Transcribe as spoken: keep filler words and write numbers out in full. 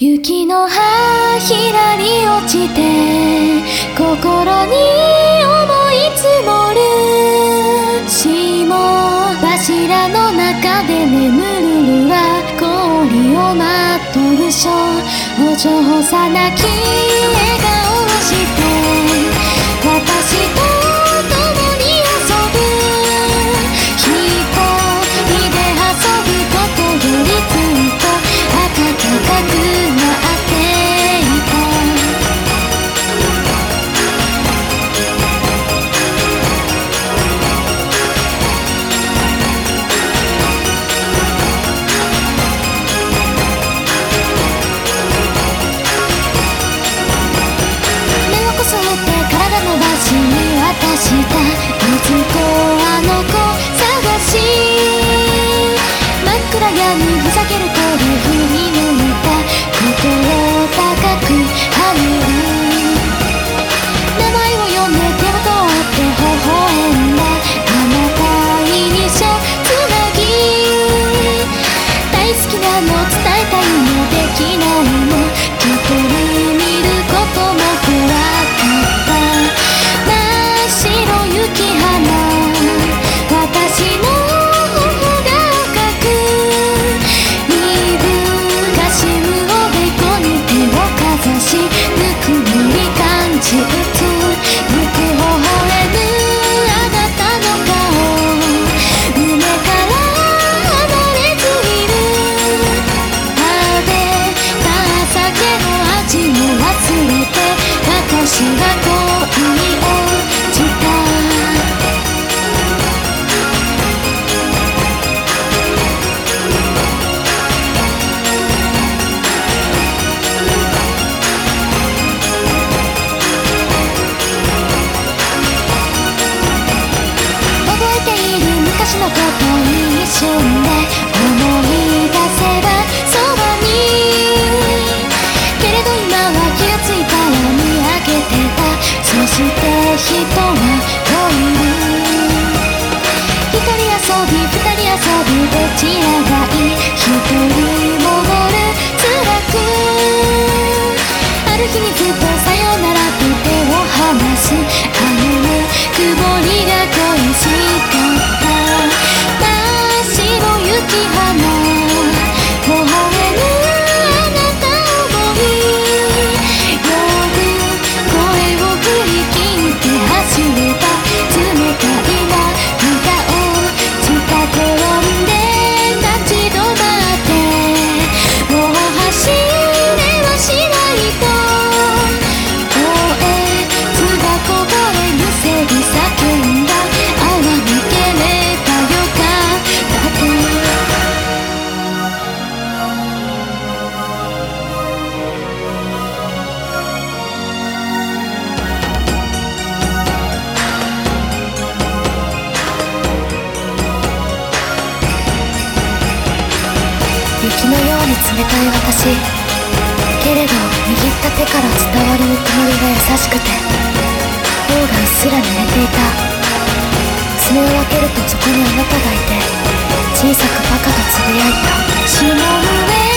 雪の葉ひらり落ちて心に思い積もる霜柱の中で眠るるは氷をまとう少女幼き笑顔をして私と共に遊ぶ一人で遊ぶことよりずっと暖かくしたいつこあの子探し真っ暗闇ふざける声振り抜いた心高く跳ねる名前を呼んで手を取って微笑んだあなたに一生つなぎ大好きなの伝えたいのできないのきっと見ることも怖かった白雪花私の頬が赤くいぶかしむおでこに手をかざしぬくもり感じるとぬく微笑むあなたの顔胸から離れずいる食べた酒の味も忘れて私は恋を昔のこと一瞬で思い出せばそばにけれど今は気がついたら見上げてたそして人は恋る一人遊び二人遊びどちらがいい一人戻る辛くある日にずっとさよならと手を離すあのぬくもりが恋しかった雪花微笑むあなた思い呼ぶ声を振り切って走れば冷たい涙をつた転んで立ち止まってもう走れはしないと声つがこぼれむせび叫んだあわ抜ければよかったと雪のように冷たい私けれど握った手から伝わるぬくもりが優しくて頬がうっすら濡れていた爪を開けるとそこにあなたがいて小さくバカとつぶやいた霜の上